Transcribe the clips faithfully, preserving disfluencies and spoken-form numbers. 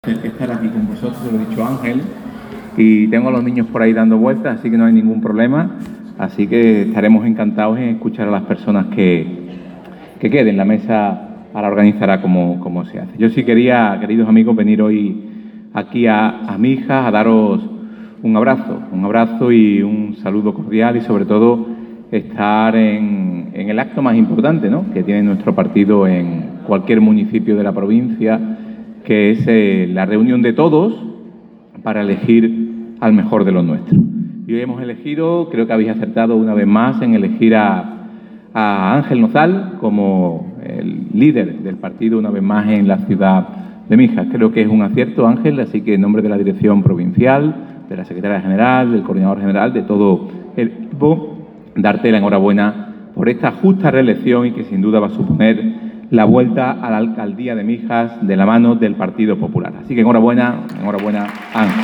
Estar aquí con vosotros, lo he dicho Ángel, y tengo a los niños por ahí dando vueltas, así que no hay ningún problema, así que estaremos encantados en escuchar a las personas que, que queden. La mesa ahora organizará como, como se hace. Yo sí quería, queridos amigos, venir hoy aquí a, a Mijas a daros un abrazo, un abrazo y un saludo cordial, y sobre todo estar en, en el acto más importante, ¿no?, que tiene nuestro partido en cualquier municipio de la provincia, que es eh, la reunión de todos para elegir al mejor de los nuestros. Y hoy hemos elegido, creo que habéis acertado una vez más en elegir a, a Ángel Nozal como el líder del partido una vez más en la ciudad de Mijas. Creo que es un acierto, Ángel, así que en nombre de la dirección provincial, de la secretaria general, del coordinador general, de todo el equipo, darte la enhorabuena por esta justa reelección y que sin duda va a suponer la vuelta a la alcaldía de Mijas de la mano del Partido Popular. Así que enhorabuena, enhorabuena, Ángel.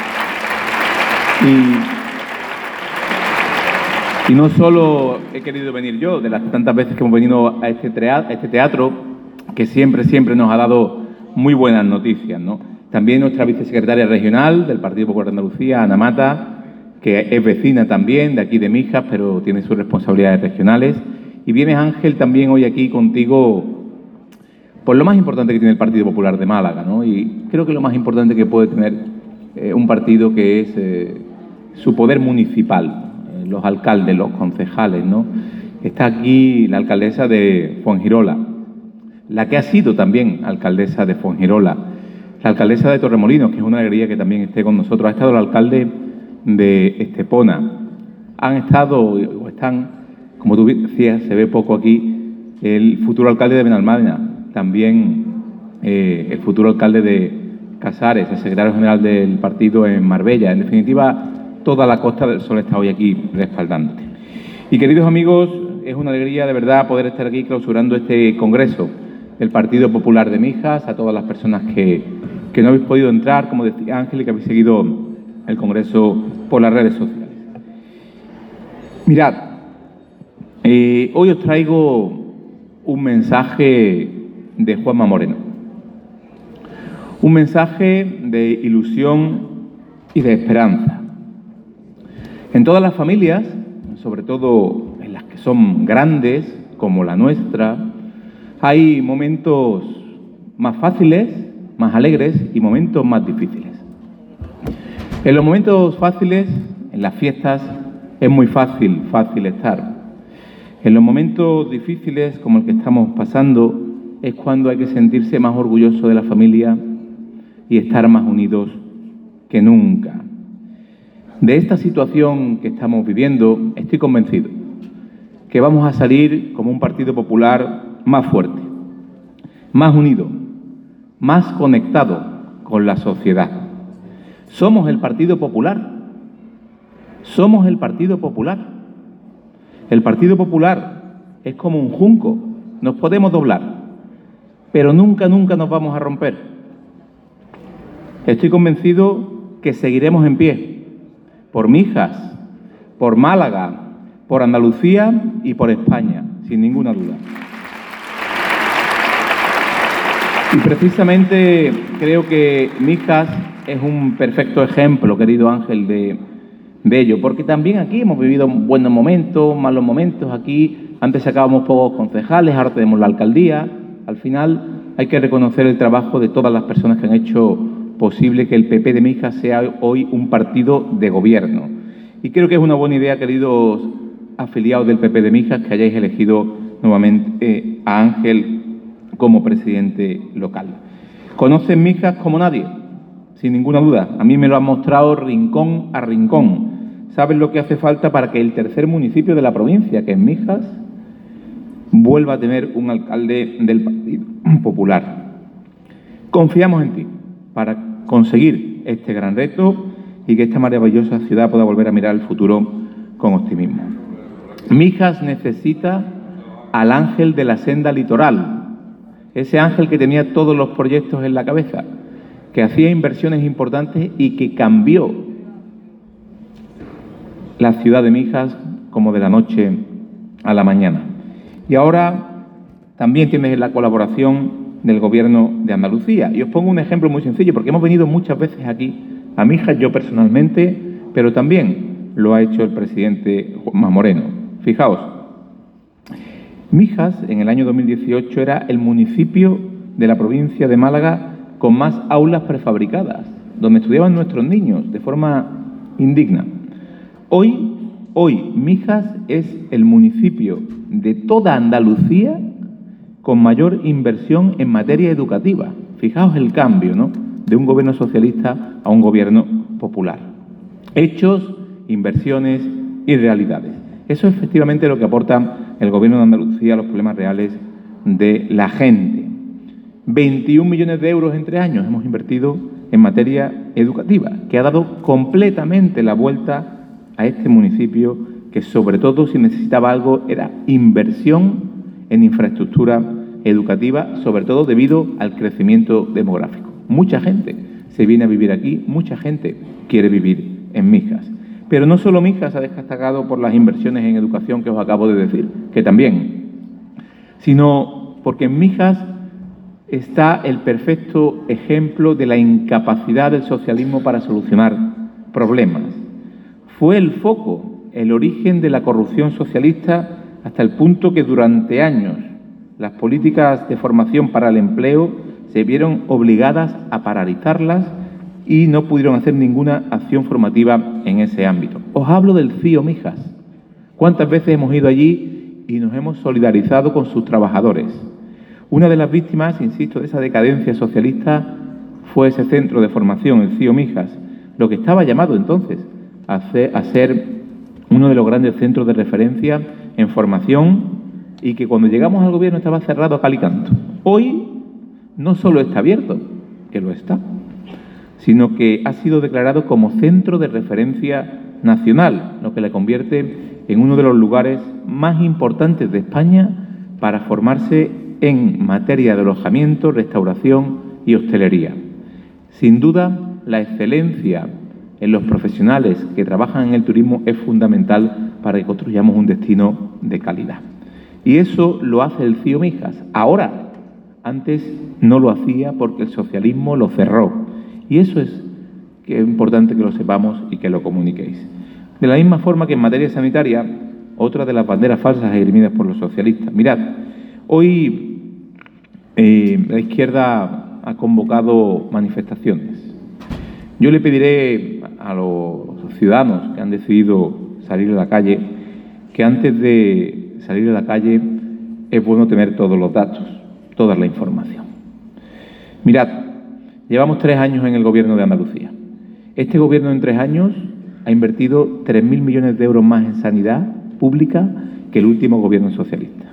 Y, y no solo he querido venir yo, de las tantas veces que hemos venido a este, teatro, a este teatro, que siempre, siempre nos ha dado muy buenas noticias, ¿no? También nuestra vicesecretaria regional del Partido Popular de Andalucía, Ana Mata, que es vecina también de aquí de Mijas, pero tiene sus responsabilidades regionales. Y vienes, Ángel, también hoy aquí contigo por lo más importante que tiene el Partido Popular de Málaga, ¿no? Y creo que lo más importante que puede tener eh, un partido, que es eh, su poder municipal, eh, los alcaldes, los concejales, ¿no? Está aquí la alcaldesa de Fuengirola, la que ha sido también alcaldesa de Fuengirola, la alcaldesa de Torremolinos, que es una alegría que también esté con nosotros, ha estado el alcalde de Estepona, han estado o están, como tú decías, se ve poco aquí, el futuro alcalde de Benalmádena, también eh, el futuro alcalde de Casares, el secretario general del partido en Marbella. En definitiva, toda la Costa del Sol está hoy aquí respaldándote. Y queridos amigos, es una alegría de verdad poder estar aquí clausurando este congreso del Partido Popular de Mijas. A todas las personas que, que no habéis podido entrar, como decía Ángel, y que habéis seguido el congreso por las redes sociales. Mirad, eh, hoy os traigo un mensaje de Juanma Moreno. Un mensaje de ilusión y de esperanza. En todas las familias, sobre todo en las que son grandes, como la nuestra, hay momentos más fáciles, más alegres y momentos más difíciles. En los momentos fáciles, en las fiestas, es muy fácil, fácil estar. En los momentos difíciles, como el que estamos pasando, es cuando hay que sentirse más orgulloso de la familia y estar más unidos que nunca. De esta situación que estamos viviendo, estoy convencido que vamos a salir como un Partido Popular más fuerte, más unido, más conectado con la sociedad. Somos el Partido Popular. Somos el Partido Popular. El Partido Popular es como un junco. Nos podemos doblar, pero nunca, nunca nos vamos a romper. Estoy convencido que seguiremos en pie, por Mijas, por Málaga, por Andalucía y por España, sin ninguna duda. Y precisamente creo que Mijas es un perfecto ejemplo, querido Ángel, de, de ello, porque también aquí hemos vivido buenos momentos, malos momentos. Aquí antes sacábamos pocos concejales, ahora tenemos la alcaldía. Al final hay que reconocer el trabajo de todas las personas que han hecho posible que el P P de Mijas sea hoy un partido de gobierno. Y creo que es una buena idea, queridos afiliados del P P de Mijas, que hayáis elegido nuevamente a Ángel como presidente local. Conocen Mijas como nadie, sin ninguna duda. A mí me lo han mostrado rincón a rincón. Saben lo que hace falta para que el tercer municipio de la provincia, que es Mijas, vuelva a tener un alcalde del Partido Popular. Confiamos en ti para conseguir este gran reto y que esta maravillosa ciudad pueda volver a mirar el futuro con optimismo. Mijas necesita al ángel de la senda litoral, ese ángel que tenía todos los proyectos en la cabeza, que hacía inversiones importantes y que cambió la ciudad de Mijas como de la noche a la mañana. Y ahora también tienes la colaboración del Gobierno de Andalucía. Y os pongo un ejemplo muy sencillo, porque hemos venido muchas veces aquí, a Mijas, yo personalmente, pero también lo ha hecho el presidente Juanma Moreno. Fijaos, Mijas en el año dos mil dieciocho era el municipio de la provincia de Málaga con más aulas prefabricadas, donde estudiaban nuestros niños de forma indigna. Hoy, hoy Mijas es el municipio de toda Andalucía con mayor inversión en materia educativa. Fijaos el cambio, ¿no?, de un gobierno socialista a un gobierno popular. Hechos, inversiones y realidades. Eso es efectivamente lo que aporta el Gobierno de Andalucía a los problemas reales de la gente. veintiún millones de euros en tres años hemos invertido en materia educativa, que ha dado completamente la vuelta a este municipio, que sobre todo, si necesitaba algo, era inversión en infraestructura educativa, sobre todo debido al crecimiento demográfico. Mucha gente se viene a vivir aquí, mucha gente quiere vivir en Mijas. Pero no solo Mijas ha destacado por las inversiones en educación que os acabo de decir, que también, sino porque en Mijas está el perfecto ejemplo de la incapacidad del socialismo para solucionar problemas. Fue el foco, el origen de la corrupción socialista, hasta el punto que durante años las políticas de formación para el empleo se vieron obligadas a paralizarlas y no pudieron hacer ninguna acción formativa en ese ámbito. Os hablo del C I O Mijas. ¿Cuántas veces hemos ido allí y nos hemos solidarizado con sus trabajadores? Una de las víctimas, insisto, de esa decadencia socialista fue ese centro de formación, el C I O Mijas, lo que estaba llamado entonces a ser uno de los grandes centros de referencia en formación y que cuando llegamos al Gobierno estaba cerrado a cal y canto. Hoy no solo está abierto, que lo está, sino que ha sido declarado como centro de referencia nacional, lo que le convierte en uno de los lugares más importantes de España para formarse en materia de alojamiento, restauración y hostelería. Sin duda, la excelencia en los profesionales que trabajan en el turismo es fundamental para que construyamos un destino de calidad. Y eso lo hace el C I O Mijas. Ahora, antes no lo hacía porque el socialismo lo cerró. Y eso es que es importante que lo sepamos y que lo comuniquéis. De la misma forma que en materia sanitaria, otra de las banderas falsas erimidas por los socialistas. Mirad, hoy eh, la izquierda ha convocado manifestaciones. Yo le pediré a los ciudadanos que han decidido salir a la calle que antes de salir a la calle es bueno tener todos los datos, toda la información. Mirad, llevamos tres años en el Gobierno de Andalucía. Este Gobierno en tres años ha invertido tres mil millones de euros más en sanidad pública que el último Gobierno socialista.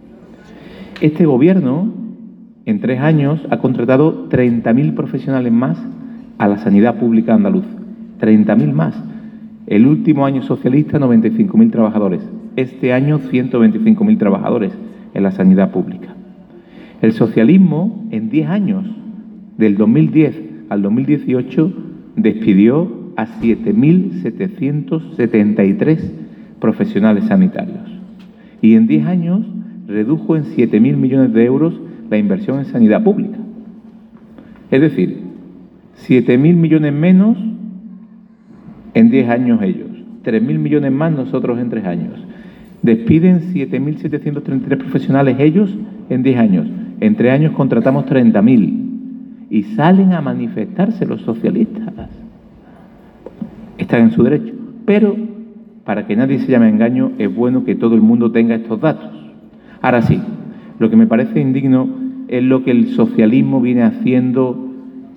Este Gobierno en tres años ha contratado treinta mil profesionales más a la sanidad pública andaluza. treinta mil más. El último año socialista, noventa y cinco mil trabajadores. Este año, ciento veinticinco mil trabajadores en la sanidad pública. El socialismo, en diez años, del dos mil diez al dos mil dieciocho, despidió a siete mil setecientos setenta y tres profesionales sanitarios. Y en diez años redujo en siete mil millones de euros la inversión en sanidad pública. Es decir, siete mil millones menos en diez años ellos, tres mil millones más nosotros en tres años. Despiden siete mil setecientos treinta y tres profesionales ellos en diez años. En tres años contratamos treinta mil. Y salen a manifestarse los socialistas. Están en su derecho. Pero, para que nadie se llame a engaño, es bueno que todo el mundo tenga estos datos. Ahora sí, lo que me parece indigno es lo que el socialismo viene haciendo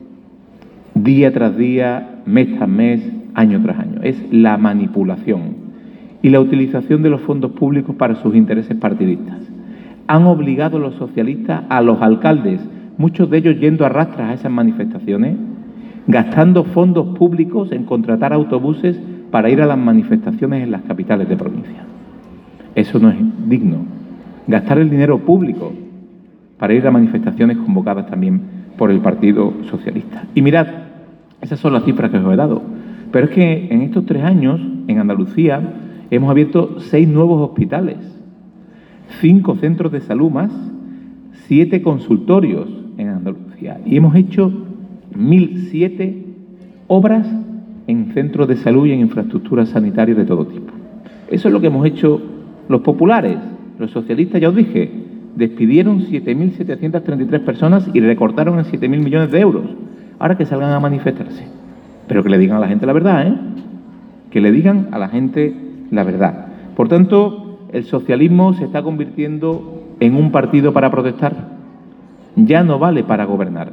día tras día, mes tras mes, año tras año. Es la manipulación y la utilización de los fondos públicos para sus intereses partidistas. Han obligado los socialistas a los alcaldes, muchos de ellos yendo a rastras a esas manifestaciones, gastando fondos públicos en contratar autobuses para ir a las manifestaciones en las capitales de provincia. Eso no es digno. Gastar el dinero público para ir a manifestaciones convocadas también por el Partido Socialista. Y mirad, esas son las cifras que os he dado. Pero es que en estos tres años, en Andalucía, hemos abierto seis nuevos hospitales, cinco centros de salud más, siete consultorios Andalucía. Y hemos hecho mil siete obras en centros de salud y en infraestructuras sanitarias de todo tipo. Eso es lo que hemos hecho los populares. Los socialistas, ya os dije, despidieron siete mil setecientas treinta y tres personas y recortaron en siete mil millones de euros. Ahora que salgan a manifestarse. Pero que le digan a la gente la verdad, ¿eh? Que le digan a la gente la verdad. Por tanto, el socialismo se está convirtiendo en un partido para protestar. Ya no vale para gobernar.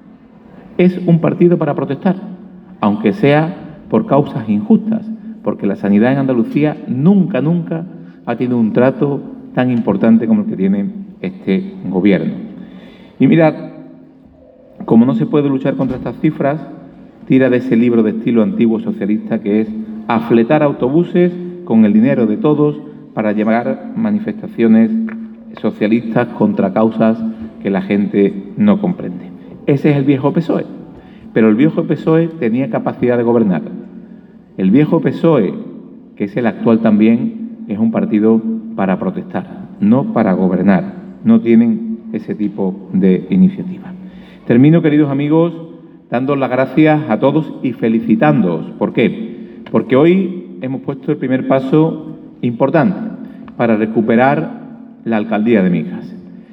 Es un partido para protestar, aunque sea por causas injustas, porque la sanidad en Andalucía nunca, nunca ha tenido un trato tan importante como el que tiene este gobierno. Y mirad, como no se puede luchar contra estas cifras, tira de ese libro de estilo antiguo socialista que es afletar autobuses con el dinero de todos para llevar manifestaciones socialistas contra causas que la gente no comprende. Ese es el viejo P S O E. Pero el viejo P S O E tenía capacidad de gobernar. El viejo P S O E, que es el actual también, es un partido para protestar, no para gobernar. No tienen ese tipo de iniciativa. Termino, queridos amigos, dando las gracias a todos y felicitándoos. ¿Por qué? Porque hoy hemos puesto el primer paso importante para recuperar la alcaldía de Mijas.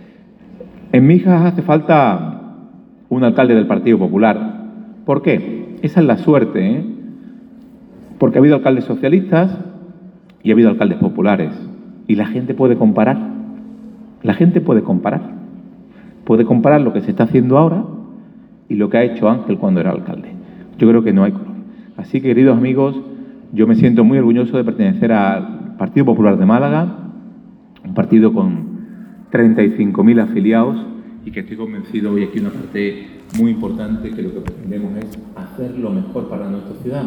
En Mijas hace falta un alcalde del Partido Popular. ¿Por qué? Esa es la suerte, ¿eh? Porque ha habido alcaldes socialistas y ha habido alcaldes populares. Y la gente puede comparar. La gente puede comparar. Puede comparar lo que se está haciendo ahora y lo que ha hecho Ángel cuando era alcalde. Yo creo que no hay color. Así que, queridos amigos, yo me siento muy orgulloso de pertenecer al Partido Popular de Málaga, un partido con treinta y cinco mil afiliados y que estoy convencido, hoy aquí una parte muy importante, que lo que pretendemos es hacer lo mejor para nuestra ciudad.